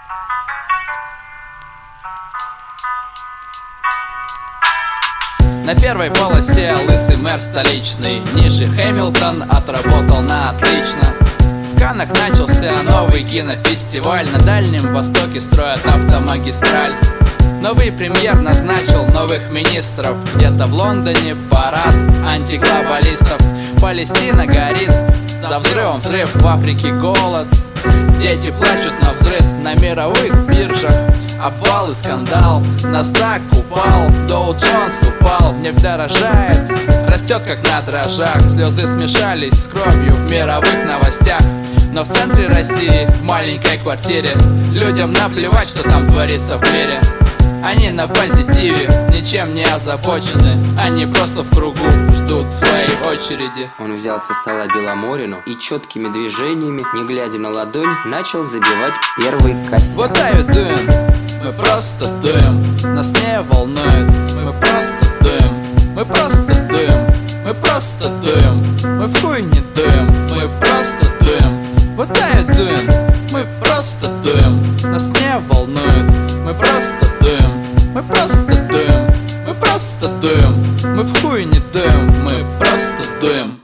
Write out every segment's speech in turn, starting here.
На первой полосе лысый мэр столичный, ниже Хэмилтон отработал на отлично. В Каннах начался новый кинофестиваль, на Дальнем Востоке строят автомагистраль. Новый премьер назначил новых министров, где-то в Лондоне парад антиглобалистов. Палестина горит, за взрывом взрыв, в Африке голод. Дети плачут на взрыв на мировых биржах. Обвал и скандал, NASDAQ упал, Dow Jones упал, нефть дорожает, растет как на дрожжах. Слезы смешались с кровью в мировых новостях. Но в центре России, в маленькой квартире, людям наплевать, что там творится в мире. Они на позитиве, ничем не озабочены, они просто в кругу ждут своей очереди. Он взял со стола Беломорину и четкими движениями, не глядя на ладонь, начал забивать первый косяк. Вот I doing, мы просто дуем, нас не волнует, мы просто дуем, мы просто дуем, мы просто дуем, мы в хуй не дуем, мы просто дуем. Вот I doing, мы просто дуем, нас не волнует, мы просто дуем, мы просто дуем, мы просто дуем, мы в хуй не дуем, мы просто дуем.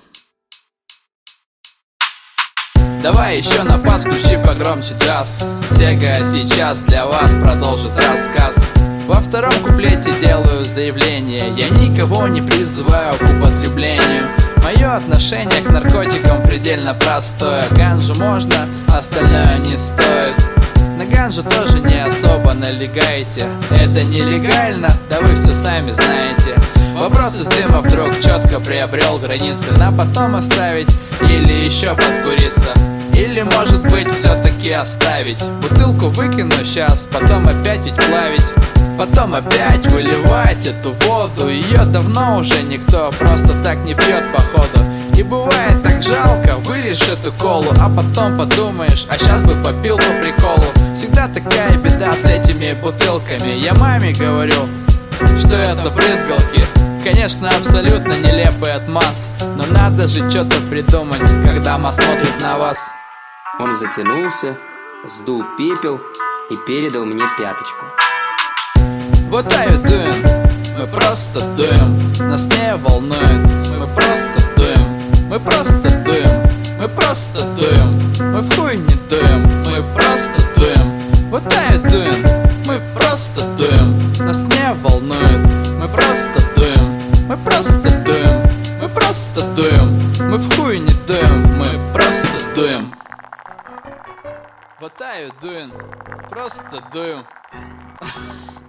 Давай еще на пас включи погромче джаз. Сега сейчас для вас продолжит рассказ. Во втором куплете делаю заявление: я никого не призываю к употреблению. Мое отношение к наркотикам предельно простое. Ганжу можно, остальное не стоит. На ганжу тоже не особо налегайте. Это нелегально, да вы все сами знаете. Вопрос из дыма вдруг четко приобрел границы. На потом оставить или еще подкуриться. Или может быть все-таки оставить. Бутылку выкину сейчас, потом опять ведь плавить. Потом опять выливать эту воду. Ее давно уже никто просто так не пьет походу. И бывает так жалко, вылишь эту колу, а потом подумаешь, а сейчас бы попил по приколу. Всегда такая беда с этими бутылками. Я маме говорю, что это брызгалки. Конечно, абсолютно нелепый отмаз, но надо же что-то придумать, когда мама смотрит на вас. Он затянулся, сдул пепел и передал мне пяточку. Вот I doing, мы просто дуем, нас не волнует, мы просто дуем, мы просто дуем, мы просто дуем, мы в хуй не дуем, мы просто дуем. Вот I doing, мы просто дуем, нас не волнует, мы просто дуем, мы просто дуем, мы просто дуем, мы в хуй не дуем, мы просто дуем. Вот I doing, просто дуем.